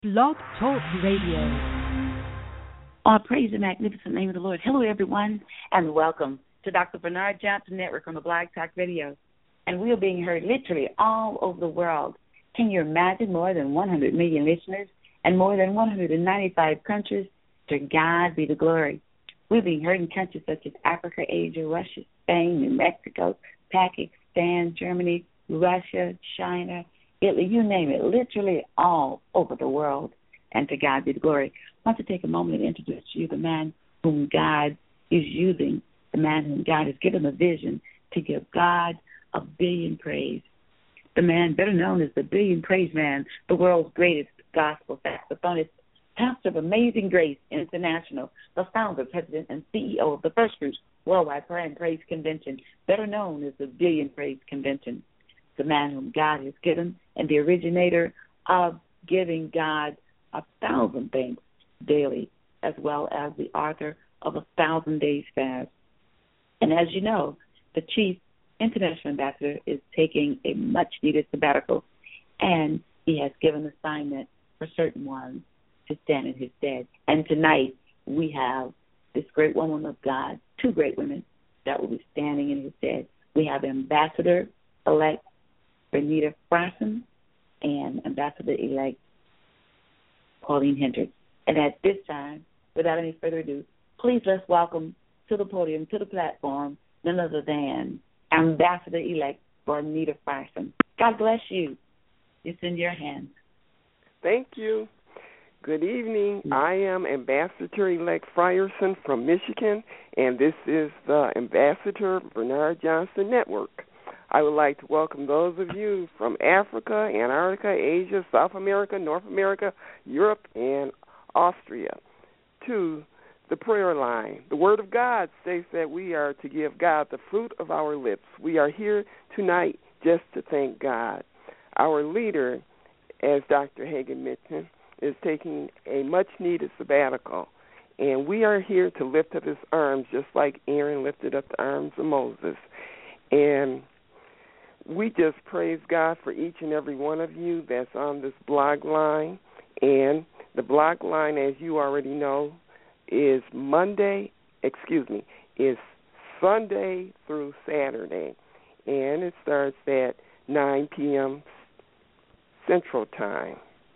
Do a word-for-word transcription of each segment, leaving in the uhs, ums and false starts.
Blog Talk Radio. Oh, praise the magnificent name of the Lord. Hello, everyone, and welcome to Doctor Bernard Johnson Network on the Blog Talk Radio. And we are being heard literally all over the world. Can you imagine more than one hundred million listeners and more than one hundred ninety-five countries? To God be the glory. We're being heard in countries such as Africa, Asia, Russia, Spain, New Mexico, Pakistan, Germany, Russia, China, Italy, you name it, literally all over the world. And to God be the glory. I want to take a moment and introduce to you the man whom God is using, the man whom God has given a vision to give God a billion praise. The man better known as the Billion Praise Man, the world's greatest gospel saxophonist, pastor of Amazing Grace International, the founder, president, and C E O of the First Fruits Worldwide Prayer and Praise Convention, better known as the Billion Praise Convention. The man whom God has given and the originator of giving God a thousand thanks daily, as well as the author of a thousand days fast. And as you know, the chief international ambassador is taking a much-needed sabbatical, and he has given assignment for certain ones to stand in his stead. And tonight we have this great woman of God, two great women that will be standing in his stead. We have Ambassador-elect Bernita Frierson and Ambassador-elect Pauline Hendricks. And at this time, without any further ado, please let's welcome to the podium, to the platform, none other than Ambassador-elect Bernita Frierson. God bless you. It's in your hands. Thank you. Good evening. I am Ambassador-elect Frierson from Michigan, and this is the Ambassador Bernard Johnson Network. I would like to welcome those of you from Africa, Antarctica, Asia, South America, North America, Europe, and Austria to the prayer line. The Word of God states that we are to give God the fruit of our lips. We are here tonight just to thank God. Our leader, as Doctor Hagan mentioned, is taking a much-needed sabbatical, and we are here to lift up his arms just like Aaron lifted up the arms of Moses. And we just praise God for each and every one of you that's on this blog line. And the blog line, as you already know, is Monday, excuse me, is Sunday through Saturday. And it starts at nine p.m. Central Time.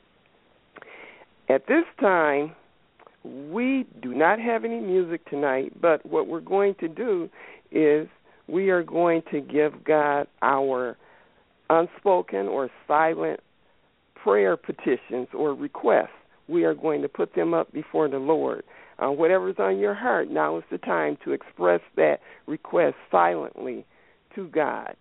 At this time, we do not have any music tonight, but what we're going to do is we are going to give God our unspoken or silent prayer petitions or requests. We are going to put them up before the Lord. Uh, whatever's on your heart, now is the time to express that request silently to God.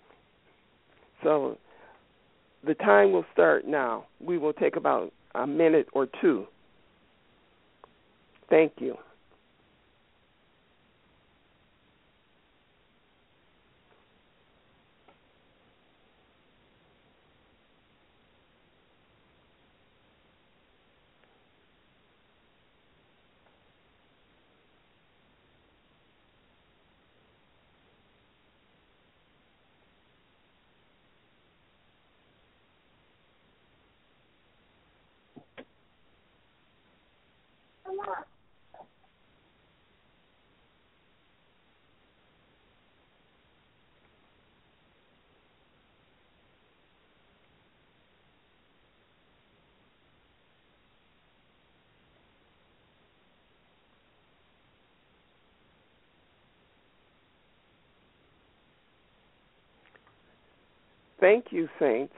So the time will start now. We will take about a minute or two. Thank you. Thank you, Saints.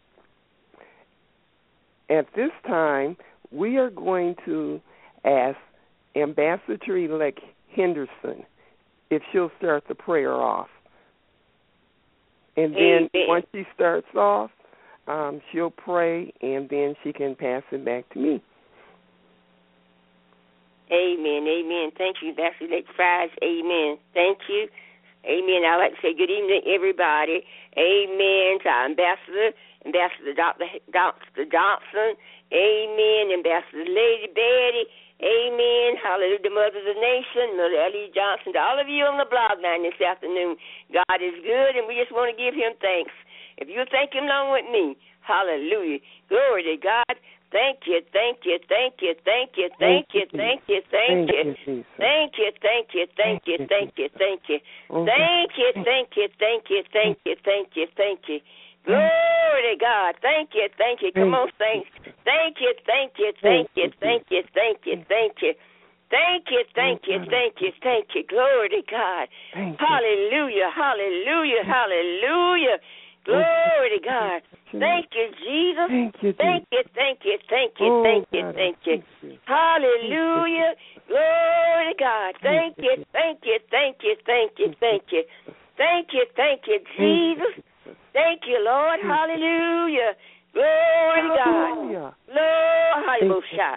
At this time, we are going to ask Ambassador-elect Henderson if she'll start the prayer off. And then Amen. Once she starts off, um, she'll pray, and then she can pass it back to me. Amen, amen. Thank you, Ambassador-elect Fries. Amen. Thank you. Amen. I'd like to say good evening, everybody. Amen to our Ambassador, Ambassador Doctor Doctor Johnson. Amen. Ambassador Lady Betty. Amen. Hallelujah. The Mother of the Nation, Mother Ellie Johnson. To all of you on the blog line this afternoon, God is good, and we just want to give him thanks. If you'll thank him along with me, hallelujah. Glory to God Thank you, thank you, thank you, thank you, thank you, thank you, thank you, thank you, thank you, thank you, thank you, thank you, thank you, thank you, thank you, thank you, thank you, thank you. Glory to God. Thank you, thank you. Come on, saints. Thank you, thank you, thank you, thank you, thank you, thank you. Thank you, thank you, thank you, thank you. Glory to God. Hallelujah, hallelujah, hallelujah. Glory to God. Thank you, Jesus. Thank you, thank you, thank you, thank you, thank you, thank you. Hallelujah. Glory to God. Thank you, thank you, thank you, thank you, thank you. Thank you, thank you, Jesus. Thank you, Lord. Hallelujah. Glory to God. Lord, hallelujah.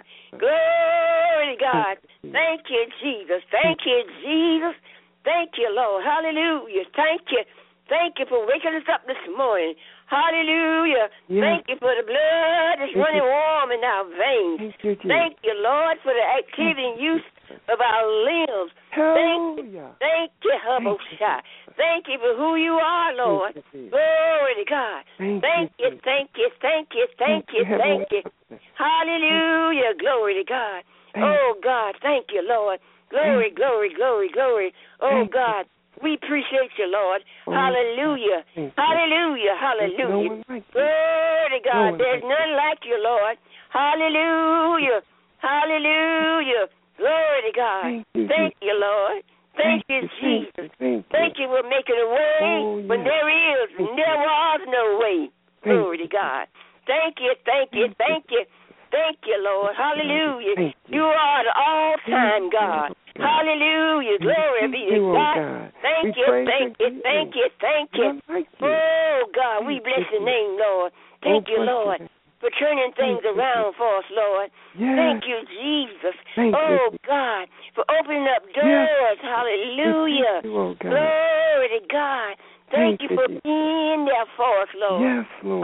Glory to God. Thank you, Jesus. Thank you, Jesus. Thank you, Lord. Hallelujah. Thank you. Thank you for waking us up this morning. Hallelujah. Yes. Thank you for the blood that's Thank running you. warm in our veins. Thank you, thank you, Lord, for the activity and use of our limbs. Thank you, thank you, Hubbleshot. Thank you for who you are, Lord. You, Glory to God. Thank, thank you, you, thank you, thank you, thank you, thank you. Hallelujah. Glory to God. Oh, God, thank you, Lord. Glory, glory, glory, glory. Oh, God. We appreciate you, Lord. Oh, hallelujah. You. Hallelujah. Hallelujah. No like Glory to God. No There's like none you. like you, Lord. Hallelujah. Hallelujah. Glory to God. Thank you, Thank you Lord. Thank, Thank you, Jesus. Thank, Thank you for making a way oh, yes. when there is and there was no way. Thank Glory to God. Thank you, thank you, thank you. Thank you, Lord. Hallelujah. You. you are the all-time God. Hallelujah. Glory be to God. Thank you, thank you, thank you, thank you. Oh, God, we bless your name, Lord. Thank you, Lord, for turning things around for us, Lord. Thank you, Jesus. Oh, God, for opening up doors. Hallelujah. Glory to God. Thank, Thank you for Jesus. being there for us, Lord. Yes, Lord.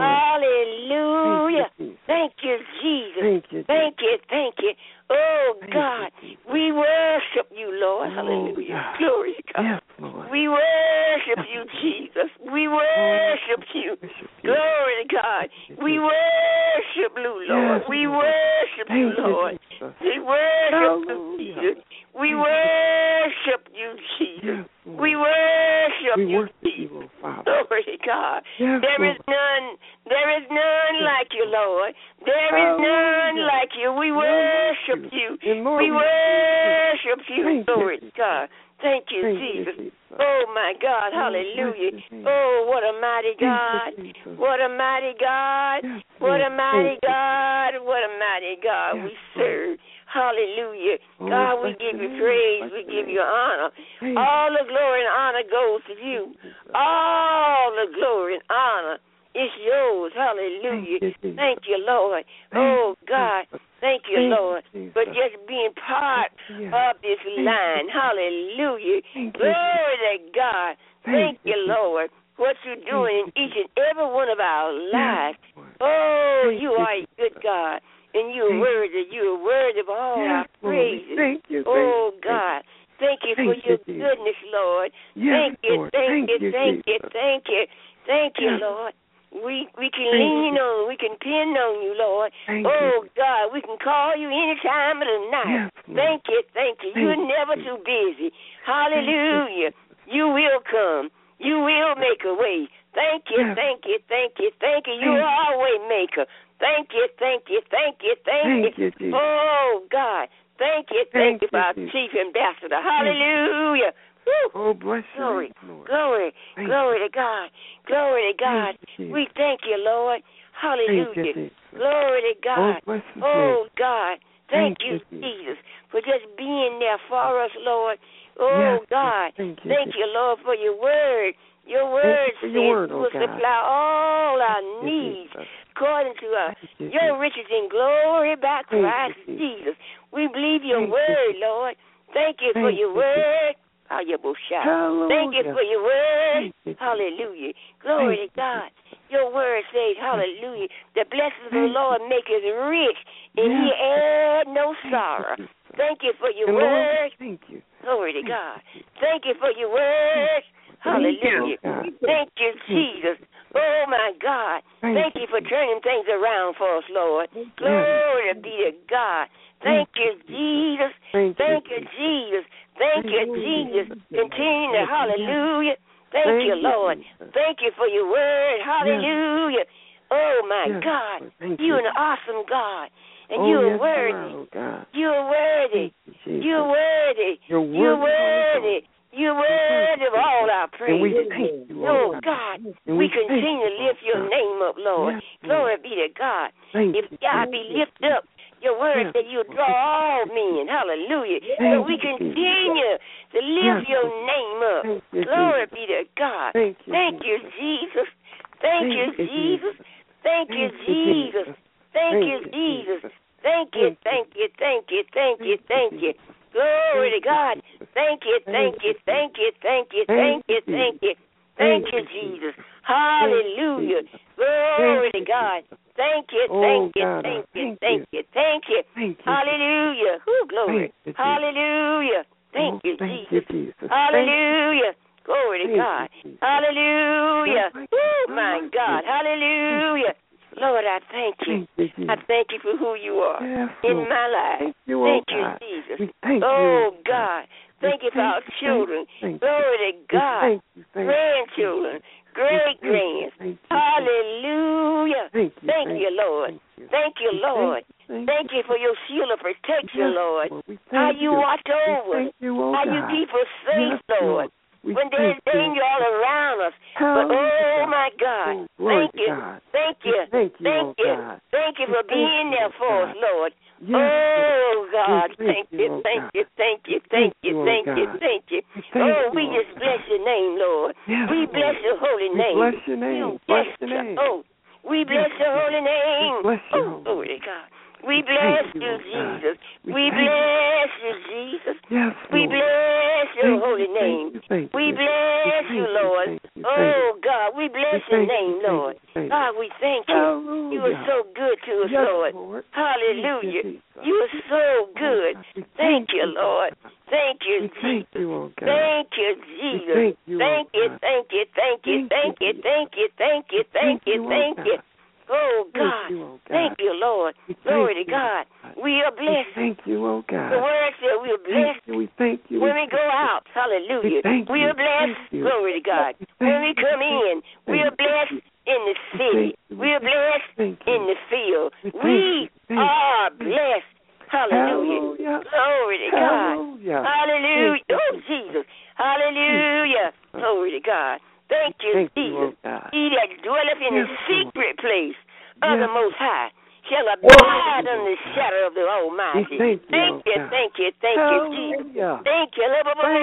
Hallelujah. Thank you, Jesus. Thank you, thank you. Thank you. Oh, thank God. You, we worship you, Lord. Oh, Hallelujah. God. Glory to God. Yes, Lord. We worship you, Jesus. We worship you. Glory to God. We worship you, Lord. We worship you, Lord. We worship you, Jesus. We worship you, Jesus. We worship you, Jesus. Glory to God. Yes, there Lord. is none, there is none yes. like you, Lord. There is none yes. like you. We worship you. We worship you, Glory to God. Thank you, Thank Jesus. You, Jesus. Oh, my God. Hallelujah. Oh, what a mighty God. What a mighty God. Yes, what a mighty God. What a mighty God yes, we serve. Hallelujah. Oh, God, we give you praise. We give you honor. All the glory and honor goes to you. All the glory and honor is yours. Hallelujah. Thank you, Lord. Oh, God. Thank you, Lord, for just being part of this line. Hallelujah. Glory to God. Thank you, Lord, what you're doing in each and every one of our lives. Oh, you are a good God. And you're worthy, you're worthy of all yes, our praises. Thank you, thank oh, God. Thank you for your you, goodness, Lord. Yes, thank you, Lord. thank, thank you, thank you, thank you, thank you, Lord. We we can thank lean you. on, we can depend on you, Lord. Thank oh, you. God, we can call you any time of the night. Yes, thank you, thank you. Thank you're you. never too busy. Hallelujah. You. you will come. You will make a way. Thank you, yes. thank you, thank you, thank you. You are a way maker. Thank you, thank you, thank you, thank, thank you. you oh, God. Thank you, thank, thank you for our chief ambassador. Hallelujah. Woo. Oh, bless you. Glory, Lord. glory, thank glory you. to God. Glory to God. Thank we thank you, Lord. Hallelujah. You, glory to God. Oh, oh God. Thank, thank you, Jesus, for just being there for us, Lord. Oh, yes, God. Thank you, thank you, Lord, for your word. Your word says you will supply all our needs according to uh, your riches and glory by Christ Jesus. We believe your word, Lord. Thank you for your word. Hallelujah. Thank you for your word. Hallelujah. Glory to God. Your word says, hallelujah, the blessings of the Lord make us rich, and he add no sorrow. Thank you for your word. Thank you. Glory to God. Thank you for your word. Hallelujah. Thank you, Jesus. Oh, my God. Thank you for turning things around for us, Lord. Glory to God. Thank you, Jesus. Thank, Thank you, you, Jesus. Thank you, Jesus. Continue to hallelujah. Thank, Thank you, Lord. You, Thank you for your word. Hallelujah. Yes. Oh, my yes. God. Thank You're you. An awesome God. And oh, you're yes, worthy. Oh, God. You're worthy. You, you're worthy. You're worthy. You're worthy. You're worthy of all our praise. And we thank you, oh, God. And we, we continue to lift your God. name up, Lord. Yes, Glory be to God. Thank if you, God be lifted up, your word yes. that you draw all men. Hallelujah. Thank so we continue to lift yes. your name up. You, Glory Jesus. be to God. Thank you, Thank Jesus. you, Jesus. Thank, Thank you, you, Jesus. Thank you, Jesus. Thank you, Jesus. Thank you, thank you, thank you, thank you, thank you. Glory to God. Thank you, thank you, thank you, thank you, thank you, thank you. Thank you, Jesus. Hallelujah. Glory to God. Thank you, thank you, thank you, thank you, thank you. Hallelujah. Whoo, glory. Hallelujah. Thank you, Jesus. Hallelujah. Glory to God. Hallelujah. Oh, my God. Hallelujah. Lord, I thank you. Thank you I thank you for who you are yes, in Lord. my life. Thank you, thank oh you, God. Jesus. Thank oh, you, God. Thank you for our thank children. Thank Glory to God. Thank you, thank Grandchildren, great-grands. Hallelujah. Thank you, thank you, Lord. Thank you, Lord. Thank, thank you for your shield of protection, yes, Lord. Lord. How you, you watch over us. You, oh How God. you keep us safe, yes, Lord. We when there's danger all around us. But, oh, my God. Oh, thank you. God. Thank you. Thank you, Thank oh you. God. Thank you for being there for us, Lord. Yes, oh, God. thank, thank you. Thank you. Thank you. Thank you. Thank you. Thank you. Oh, we just bless your name, Lord. Yes, we bless your holy name. We bless your name. Bless your name. Oh, we bless your holy name. Bless oh, glory to God. We bless you, you Jesus. We, we bless you, Jesus. Yes, we bless your holy name. We bless you, Lord. Oh, God, we bless your name, Lord. God, we thank you. You are so good to us, Lord. Hallelujah. You are so good. Thank you, Lord. Thank you, Jesus. Thank you, Jesus. Thank you, thank you, thank you, thank you, thank you, thank you, thank you, thank you. Oh, God. Thank you, oh God. Thank you, Lord. Glory to God. We are blessed. We thank you, oh God. The word said we are blessed. Thank you, we thank you. When we go out, hallelujah. We, we are blessed. Glory to God. When we come in, we are blessed in the city. We are blessed in the field. We are blessed. Hallelujah. Glory to God. Hallelujah. Oh, Jesus. Hallelujah. Glory to God. Thank you, Thank Jesus. You, oh he that dwelleth in yes, the secret place yes. of the Most High shall abide under the shadow of the Almighty. Thank you, thank you, thank you, thank you, Jesus. Thank you,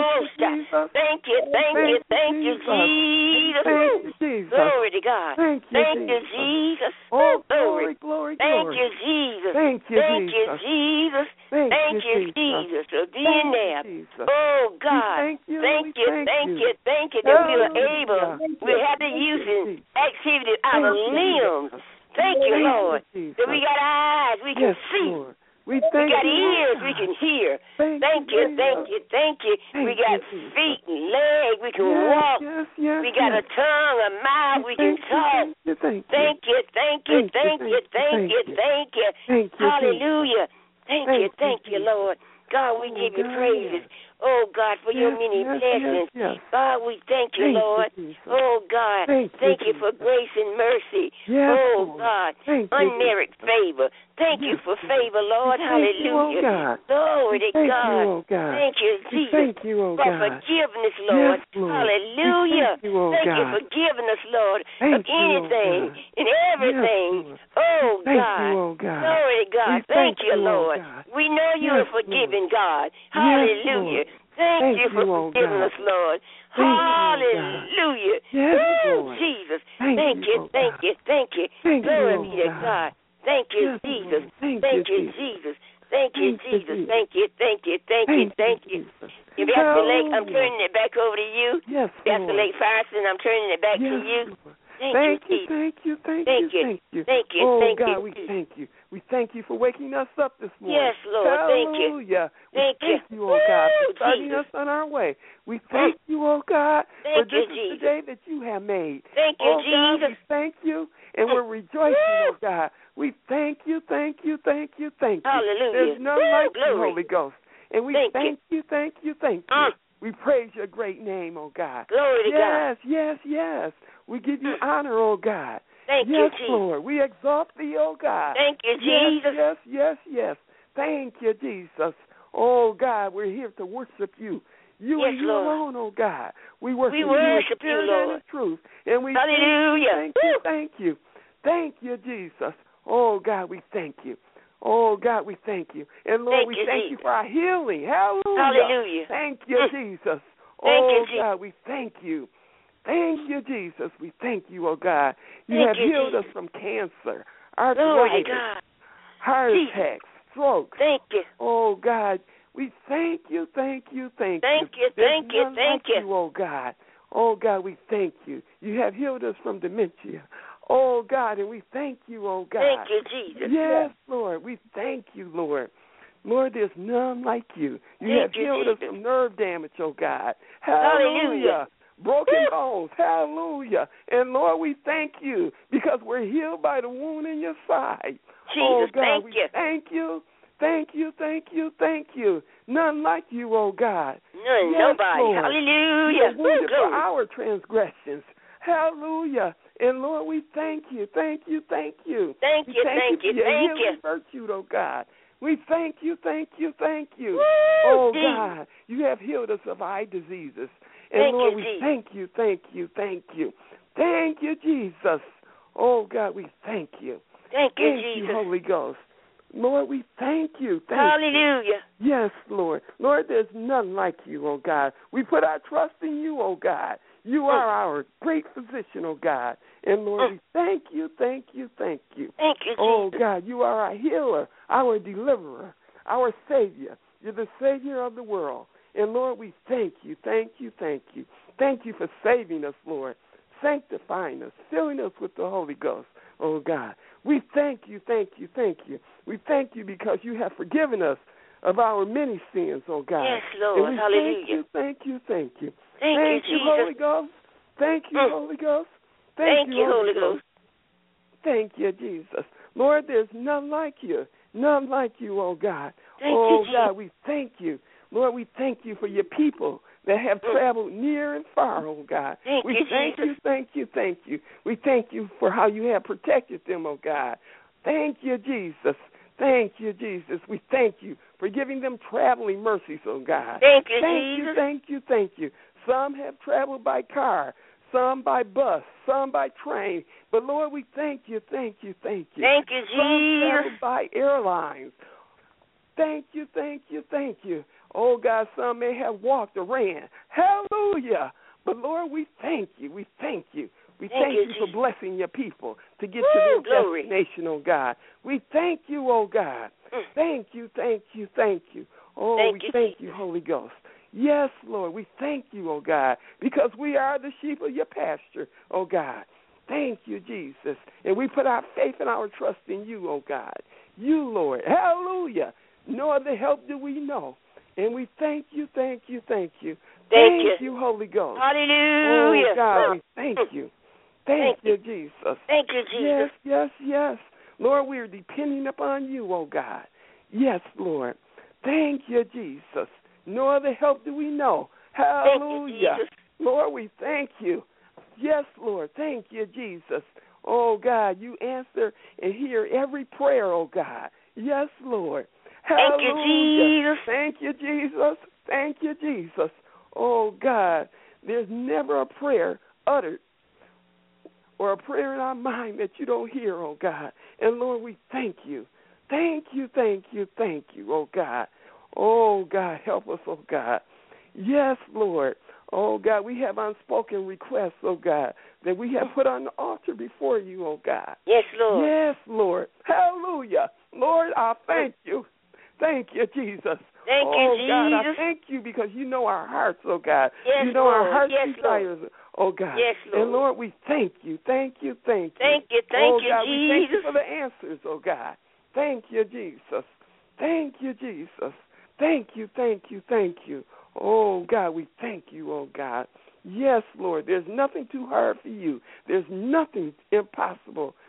thank you, thank you, thank you, Jesus. Glory to God. Thank you, thank you Jesus. Oh, glory, glory, glory. Thank you, Jesus. Thank you, thank you, Jesus. Thank, thank you, Jesus, for being there. Oh, God. Thank you, thank you, thank you, thank you that we are able. We have the use and activity of our limbs. Thank you, Lord, that we got eyes, we can yes, see. Lord. We, we got you, ears, God. we can hear. Thank, thank you, thank you, thank you. Thank we got you, feet and legs, we can yes, walk. Yes, yes, we got yes. a tongue, a mouth, we can talk. You, thank, thank you, thank you, thank you, thank you, thank you. Thank you. Hallelujah. Thank you, thank you, you, Lord. God, we oh, give you God, praises. Yes. Oh, God, for yes, your many yes, blessings. Yes, yes. God, we thank you, thank Lord. You, oh, God, thank, thank you, you for grace and mercy. Yes, oh, Lord. God, thank unmerited you. favor. Thank yes, you for favor, Lord. thank Hallelujah. You, oh, God. Glory to thank God. You, oh, God. Thank you, Jesus, thank you, oh, for God. forgiveness, Lord. Yes, Lord. Hallelujah. Thank you, oh, thank God. you for giving us, Lord, thank of anything you, oh, and everything. Yes, oh, thank God. You, oh, God. Glory to God. We Thank thank you, you, Lord. Oh, God. We know you yes, are forgiving, Lord. God. Yes, Hallelujah. Thank, thank you for you, oh, forgiving God. us, Lord. Thank Hallelujah. You, oh, yes, Woo, Lord. Jesus. Thank, thank you, you, oh, thank God. you, thank you. Thank Glory you, be oh, to God. God. Thank you, yes, Jesus. Lord. Thank, thank you, you, Jesus. Thank you, thank Jesus. You, thank you, thank you, thank you, thank you. you Pastor Lake, I'm turning it back over to you. Yes, Pastor Lake Firestone, I'm turning it back yes, to you. Lord. Thank, thank you, you, thank you, thank, thank you, you, thank you, thank you, oh, thank God, you. we thank you. We thank you for waking us up this morning. Yes, Lord, thank you. Hallelujah. Thank we thank you. you, oh God, for Woo, starting Jesus. us on our way. We thank you, oh God, thank for this you, is Jesus. the day that you have made. Thank you, oh, Jesus. God, we thank you, and we're rejoicing, oh God. We thank you, thank you, thank you, thank you. Hallelujah. There's none Woo, like glory. you, Holy Ghost. And we Thank thank you, thank you, thank you. Mm. We praise your great name, oh God. Glory to God. Yes, yes, yes. We give you Mm. honor, oh God. Thank yes, you, Jesus. Lord. We exalt thee, oh God. Thank you, Jesus. Yes, yes, yes, yes. Thank you, Jesus. Oh God, we're here to worship you. You Yes, and you Lord. alone, oh God. We worship, We you worship in spirit you, Lord. and in truth. And we Hallelujah. thank you, thank you, thank you, thank you, Jesus. Oh God, we thank you. Oh God, we thank you. And Lord, Thank we you, thank Jesus. you for our healing. Hallelujah. Hallelujah. Thank you, Mm. Jesus. Thank oh you, Jesus. God, we thank you. Thank you, Jesus. We thank you, oh God. You Thank have you, healed Jesus. us from cancer, Glory to arthritis, God. heart Jesus. attacks, strokes. Thank you. Oh God, we thank you, thank you, thank, Thank you. you, There's thank you, none thank like you. Oh God, oh God, we thank you. You have healed us from dementia. Oh God, and we thank you, oh God. Thank you, Jesus. Yes, Lord, we thank you, Lord. Lord, there's none like you. You Thank have you, healed Jesus. us from nerve damage, oh God. Hallelujah. Hallelujah. Broken Woo. bones. Hallelujah. And Lord, we thank you because we're healed by the wound in your side. Jesus, oh God, thank we you. thank you. Thank you, thank you, thank you. None like you, oh God. None, Yes, nobody. Lord. Hallelujah. You were wounded Woo, for glory. our transgressions. Hallelujah. And Lord, we thank you, thank you, thank you. Thank We you, thank thank you, you, for your thank healing you. virtue, oh God. We thank you, thank you, thank you. Woo, oh Jesus. God, you have healed us of eye diseases. And Thank Lord, you, we Jesus. thank you, thank you, thank you. Thank you, Jesus. Oh God, we thank you. Thank you, Thank Jesus. you, Holy Ghost. Lord, we thank you. Thank Hallelujah. you. Yes, Lord. Lord, there's none like you, oh God. We put our trust in you, oh God. You Mm. are our great physician, oh God. And Lord, Mm. we thank you, thank you, thank you. Thank you, Jesus. Oh God, you are our healer, our deliverer, our Savior. You're the Savior of the world. And Lord, we thank you, thank you, thank you. Thank you for saving us, Lord, sanctifying us, filling us with the Holy Ghost, oh God. We thank you, thank you, thank you. We thank you because you have forgiven us of our many sins, oh God. Yes, Lord. And we Hallelujah. thank you, thank you, thank you. Thank, Thank you, you, Jesus. Holy Ghost. Thank you, Mm. Holy Ghost. Thank you, Holy Ghost. Thank you, Jesus. Lord, there's none like you. None like you, oh God. Thank oh you, Jesus. God, we thank you. Lord, we thank you for your people that have Mm. traveled near and far, oh God. Thank we you, thank Jesus. you, thank you, thank you. We thank you for how you have protected them, oh God. Thank you, Jesus. Thank you, Jesus. We thank you for giving them traveling mercies, oh God. Thank you, thank Jesus. you, thank you, thank you. Some have traveled by car, some by bus, some by train. But Lord, we thank you, thank you, thank you. Thank you, Some Jesus. traveled by airlines. Thank you, thank you, thank you. Oh God, some may have walked or ran. Hallelujah. But Lord, we thank you. We thank you. We Thank thank, you, you for Jesus. blessing your people to get Woo, to their glory. destination, oh God. We thank you, oh God. Mm. Thank you, thank you, thank you. Oh, Thank we you, thank Jesus. you, Holy Ghost. Yes, Lord, we thank you, oh God, because we are the sheep of your pasture, oh God. Thank you, Jesus. And we put our faith and our trust in you, oh God. You, Lord. Hallelujah. No other help do we know. And we thank you, thank you, thank you. Thank Thank you. you, Holy Ghost. Hallelujah. Oh, God, Oh. we thank Mm. you. Thank, Thank you, Jesus. Thank you, Jesus. Yes, yes, yes. Lord, we are depending upon you, oh God. Yes, Lord. Thank you, Jesus. No other help do we know. Hallelujah. Thank you, Jesus. Lord, we thank you. Yes, Lord. Thank you, Jesus. Oh, God, you answer and hear every prayer, oh, God. Yes, Lord. Thank you, Hallelujah. Jesus. Thank you, Jesus. Thank you, Jesus. Oh, God, there's never a prayer uttered or a prayer in our mind that you don't hear, oh, God. And, Lord, we thank you. Thank you, thank you, thank you, oh, God. Oh, God, help us, oh, God. Yes, Lord. Oh, God, we have unspoken requests, oh, God, that we have put on the altar before you, oh, God. Yes, Lord. Yes, Lord. Hallelujah. Lord, I thank you. Thank you, Jesus. Thank oh, you, God, I Jesus. thank you because you know our hearts, oh, God. Yes, you know Lord. our heart's Yes, desires, Lord. oh, God. Yes, Lord. And, Lord, we thank you. Thank you, thank you. Thank you, thank oh, you, God, we thank you Jesus. for the answers, oh, God. Thank you, Jesus. Thank you, Jesus. Thank you, thank you, thank you. Oh, God, we thank you, oh, God. Yes, Lord, there's nothing too hard for you. There's nothing impossible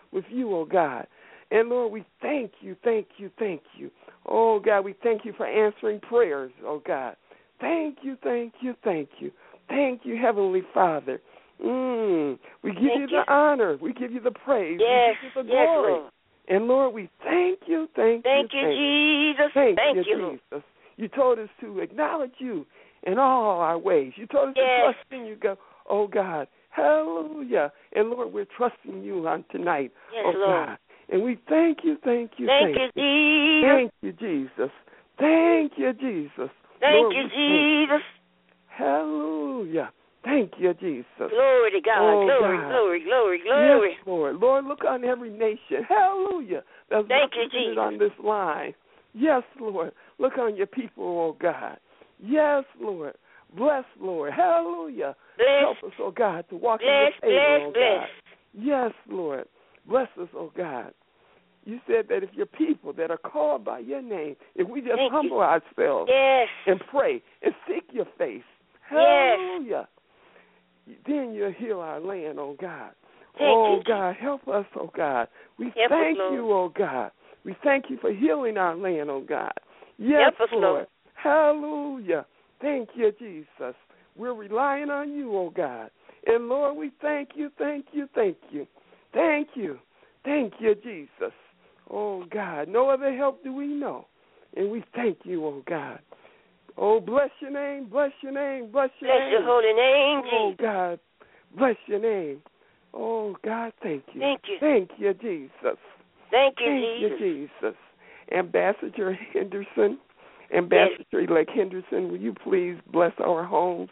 with you, oh God. And, Lord, we thank you, thank you, thank you. Oh, God, we thank you for answering prayers, oh God. Thank you, thank you, thank you. Thank you, Heavenly Father. Mm, we give you, you the honor. We give you the praise. Yes, we give you the yes, glory. Lord. And, Lord, we thank you, thank, thank you, you, thank you, Jesus. Thank, thank you, you, Jesus. You told us to acknowledge you in all our ways. You told us yes. to trust in you, go, oh, God. Hallelujah. And, Lord, we're trusting you on tonight, yes, oh, Lord. God. And we thank you, thank you, thank, thank you, you. Jesus. Thank you, Jesus. Thank you, Jesus. Thank Lord, you, we Jesus. Thank Hallelujah. Thank you, Jesus. Glory to God. Oh, glory, God. glory, glory, glory. Yes, Lord. Lord, look on every nation. Hallelujah. That's Thank you, represented Jesus. on this line. Yes, Lord. Look on your people, oh God. Yes, Lord. Bless, Lord. Hallelujah. Bless. Help us, oh God, to walk Bless, in your favor, bless, oh bless. God. Yes, Lord. Bless us, oh God. You said that if your people that are called by your name, if we just Thank humble you. ourselves Yes. and pray and seek your face, Yes. hallelujah, then you'll heal our land, oh God. Thank oh you. God, help us, oh God. We Help thank us, Lord. you, oh God. We thank you for healing our land, oh God. Yes, Help us, Lord. Lord. Hallelujah. Thank you, Jesus. We're relying on you, oh God. And Lord, we thank you, thank you, thank you. Thank you. Thank you, Jesus. Oh God, no other help do we know. And we thank you, oh God. Oh, bless your name, bless your name, bless your Bless name. your holy name, Oh, Jesus. God, bless your name. Oh, God, thank you. Thank you. Thank you, Jesus. Thank you, Thank Jesus. you, Jesus. Ambassador Henderson, Ambassador-elect Henderson, will you please bless our homes?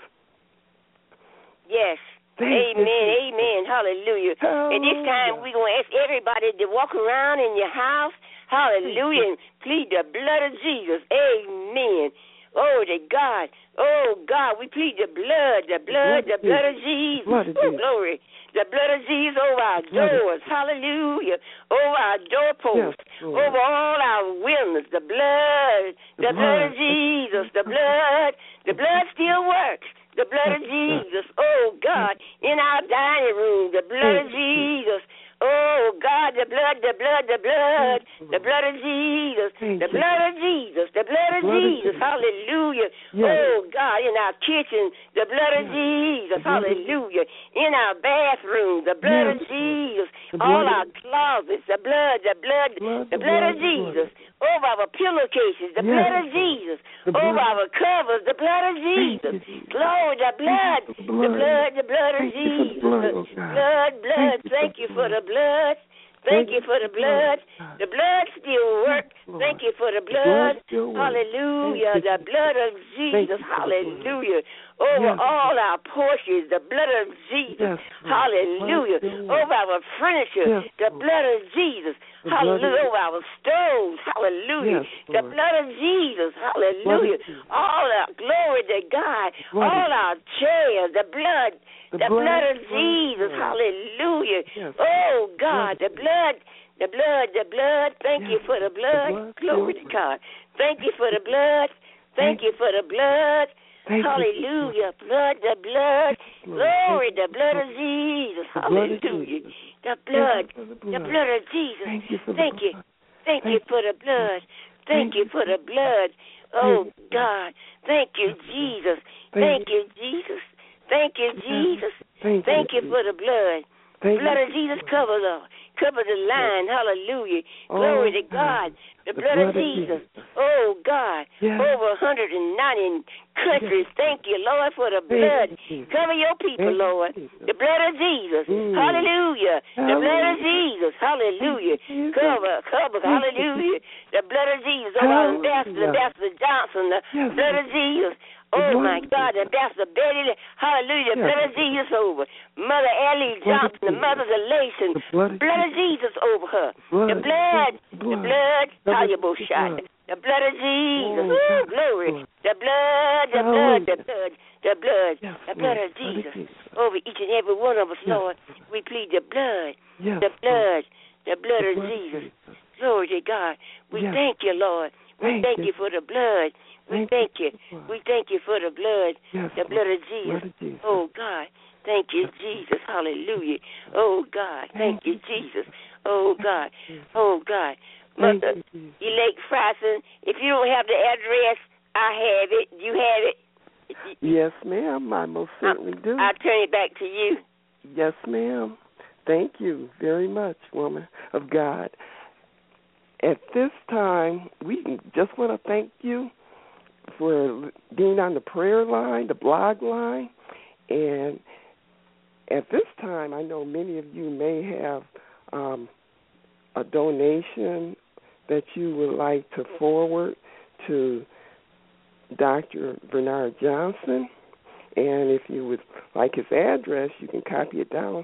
Yes. Thank amen, you. amen, hallelujah. Hallelujah. At this time, we're going to ask everybody to walk around in your house, hallelujah, and plead the blood of Jesus, amen. Oh, to God, oh, God, we plead the blood, the blood, the blood of Jesus, blood of oh, Jesus. glory, the blood of Jesus over our Blood doors, hallelujah, over our doorposts, Yes, Lord. over all our windows, the blood, The the, blood of blood. Jesus, the blood, the blood still works. The blood of Jesus, oh God, in our dining room, the blood of Jesus, oh God, the blood, the blood, the blood, the blood of Jesus, the blood of Jesus, the blood of Jesus, hallelujah, oh God, in our kitchen, the blood of Jesus, hallelujah, in our bathroom, the blood of Jesus, all our closets, the blood, the blood, the blood of Jesus, over our pillowcases, the blood of Jesus, over our covers, the blood of Jesus, Lord, the blood, the blood, the blood of Jesus, blood, blood, thank you for the blood. Thank you for the blood. The blood still works. Thank you for the blood. Hallelujah. The blood of Jesus. Hallelujah. Over all our portions, the blood of Jesus. Hallelujah. Over our furniture, the blood of Jesus. Hallelujah. Over our stoves. Hallelujah. The blood of Jesus. Hallelujah. All our glory to God. All our chairs, the blood. The, the blood, blood of Jesus, blood. Hallelujah. Yes. Oh, God, the blood, the blood, the blood. Thank yes. you for the blood. The blood. Glory to God. Thank you for the blood. Thank, Thank you for the blood. Thank Hallelujah. You. Blood, the blood. Glory, the blood of Jesus. The Hallelujah. The blood, the blood of Jesus. Thank you. Thank you. Thank you for the blood. Thank you for the blood. Oh, God. Thank you, Jesus. Thank you, Jesus. Thank you, Jesus. Thank, Thank you, you for the blood. The blood of Jesus covers us. Cover the line. Hallelujah. Oh, glory to God. The, the blood, blood of Jesus. Jesus. Oh, God. Yes. Over one hundred ninety countries. Yes. Thank you, Lord, for the blood. You, cover your people, Thank Lord. You, the blood of Jesus. Mm. Hallelujah. Hallelujah. The blood of Jesus. Hallelujah. You, cover, cover. Thank Hallelujah. You. The blood of Jesus. Over our Ambassador, Ambassador Johnson. The yes. blood of Jesus. Oh, my God, Ambassador Betty, hallelujah, the blood of Jesus over. Mother Ellie Johnson, the mother of Elation, the blood of Jesus over her. The blood, the blood, Tayaboshai, the blood of Jesus, oh, glory. The blood, the blood, the blood, the blood, the blood of Jesus over each and every one of us, Lord. We plead the blood, the blood, the blood of Jesus. Glory to God. We thank you, Lord. We thank you for the blood. We thank, thank you. We thank you for the blood, yes, the blood of Jesus. Blood of Jesus. Oh, God. Thank you, Jesus. Hallelujah. Oh, God. Thank you, Jesus. Oh, God. Oh, God. Mother Elect Frison, if you don't have the address, I have it. You have it? Yes, ma'am. I most certainly I'll, do. I'll turn it back to you. Yes, ma'am. Thank you very much, woman of God. At this time, we just want to thank you for being on the prayer line, the blog line, and at this time, I know many of you may have um, a donation that you would like to forward to Doctor Bernard Johnson, and if you would like his address, you can copy it down.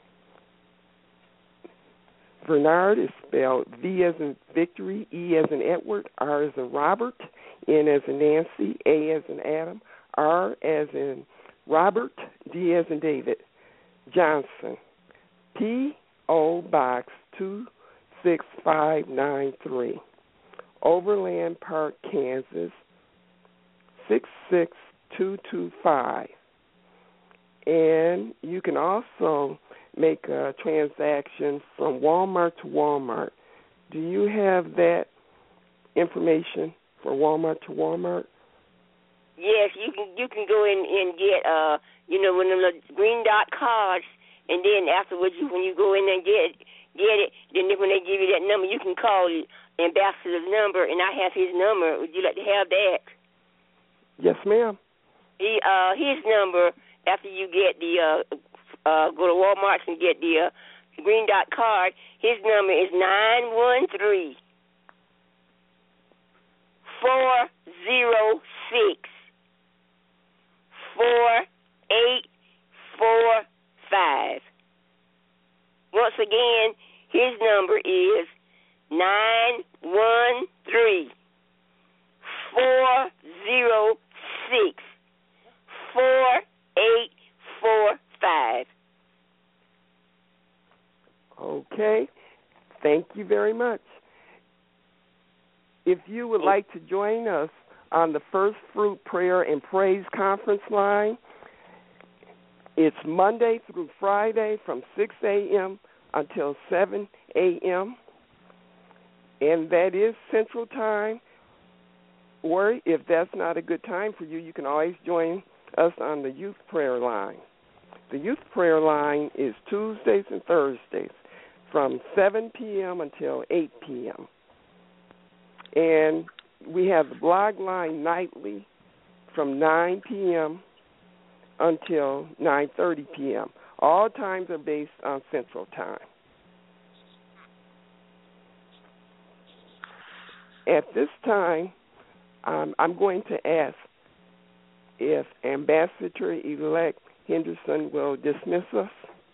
Bernard is spelled V as in Victory, E as in Edward, R as in Robert, N as in Nancy, A as in Adam, R as in Robert, D as in David, Johnson, P O Box two six five nine three, Overland Park, Kansas, six six two two five. And you can also make a transaction from Walmart to Walmart. Do you have that information for Walmart to Walmart? Yes, you can. You can go in and get, uh, you know, one of the green dot cards, and then afterwards, you, when you go in and get get it, then when they give you that number, you can call the ambassador's number, and I have his number. Would you like to have that? Yes, ma'am. He, uh, his number, after you get the, uh, uh, go to Walmart and get the uh, green dot card, his number is nine one three, four zero six, four eight four five. Once again, his number is nine one three, four zero six, four eight four five. Okay. Thank you very much. If you would like to join us on the First Fruit Prayer and Praise Conference line, it's Monday through Friday from six a.m. until seven a.m., and that is Central Time. Or if that's not a good time for you, you can always join us on the Youth Prayer line. The Youth Prayer line is Tuesdays and Thursdays from seven p.m. until eight p.m. And we have the blog line nightly from nine p.m. until nine thirty p.m. All times are based on Central Time. At this time, um, I'm going to ask if Ambassador-elect Henderson will dismiss us.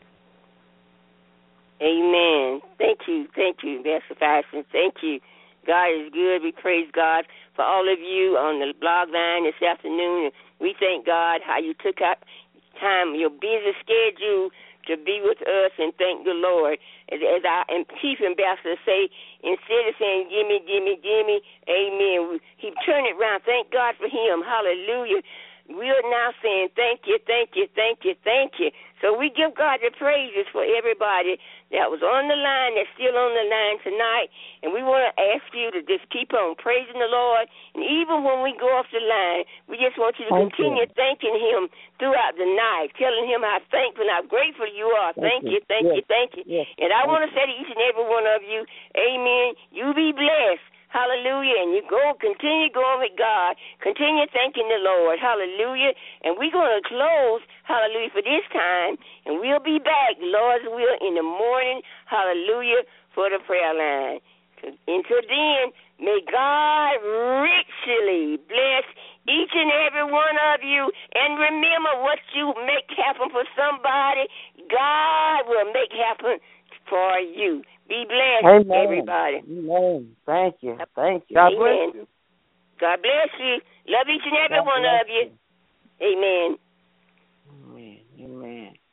Amen. Thank you. Thank you, Ambassador Frison. Thank you. God is good. We praise God for all of you on the blog line this afternoon. We thank God how you took out time, your busy schedule, to be with us, and thank the Lord. As, as our chief ambassador say, instead of saying, gimme, gimme, gimme, amen, he turned it around. Thank God for him. Hallelujah. We are now saying thank you, thank you, thank you, thank you. So we give God the praises for everybody that was on the line, that's still on the line tonight. And we want to ask you to just keep on praising the Lord. And even when we go off the line, we just want you to thank continue you. thanking him throughout the night, telling him how thankful and how grateful you are. Thank, thank you, thank yes. you, thank you. Yes. And I want to say to each and every one of you, amen, you be blessed. Hallelujah. And you go, continue going with God. Continue thanking the Lord. Hallelujah. And we're going to close, hallelujah, for this time. And we'll be back, Lord's will, in the morning. Hallelujah, for the prayer line. Until then, may God richly bless each and every one of you. And remember, what you make happen for somebody, God will make happen for you. Be blessed, Amen. everybody. Amen. Thank you. Thank you. God Amen. bless you. God bless you. Love each and every God one of you. you. Amen. Amen. Amen.